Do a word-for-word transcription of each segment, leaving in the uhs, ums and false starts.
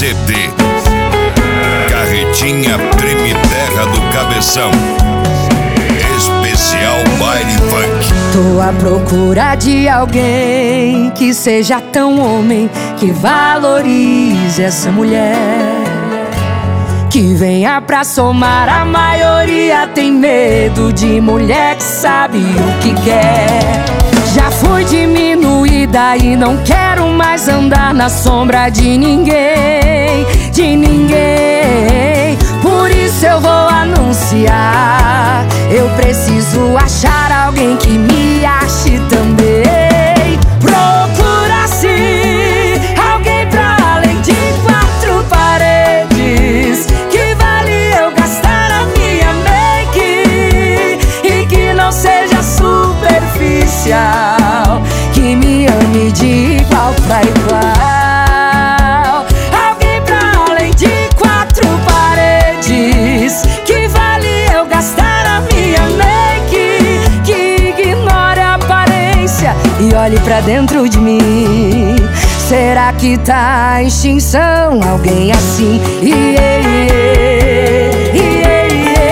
C D Carretinha Prime Terra do Cabeção, especial baile funk. Tô à procura de alguém que seja tão homem, que valorize essa mulher, que venha pra somar. A maioria tem medo de mulher que sabe o que quer. Já fui diminuída e não quero mais andar na sombra de ninguém, de ninguém. Por isso eu vou anunciar, eu preciso achar alguém que me ache também. Procura-se alguém pra além de quatro paredes, que vale eu gastar a minha make e que não seja superficial, que me ame de igual pra igual. Alguém pra além de quatro paredes, que vale eu gastar a minha make, que ignore a aparência e olhe pra dentro de mim. Será que tá em extinção alguém assim? Yeah, yeah, yeah,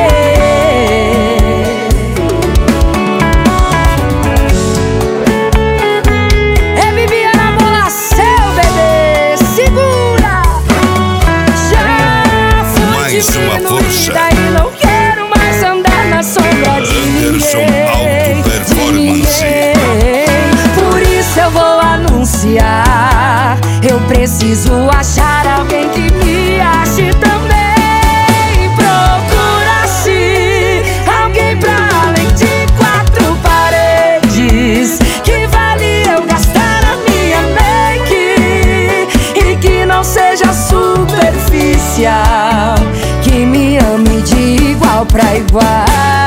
yeah. É Viviana Bolacel, bebê, segura! Já fui Mais uma força. diminuída e não quero mais andar na sombra de Anderson ninguém, Alto Performance. de ninguém. Por isso eu vou anunciar, eu preciso achar alguém que me ache também. Procura-se alguém pra além de quatro paredes, que vale eu gastar a minha make e que não seja superficial, que me ame de igual pra igual.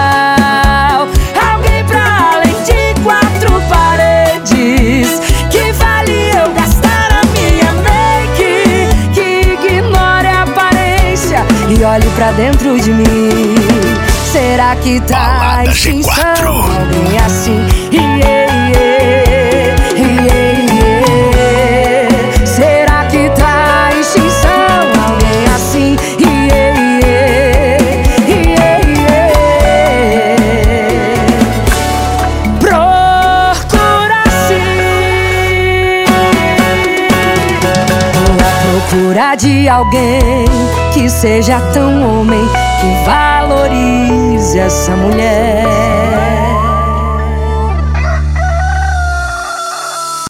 Alguém pra além de quatro paredes, que vale eu gastar a minha make, que ignore a aparência e olhe pra dentro de mim. Será que tá Balada em G extinção quatro. alguém assim? Yeah, yeah, yeah, yeah. Será que tá em extinção alguém assim? Yeah, yeah, yeah, yeah. Procura-se, tô à procura de alguém que seja tão homem, que valorize essa mulher,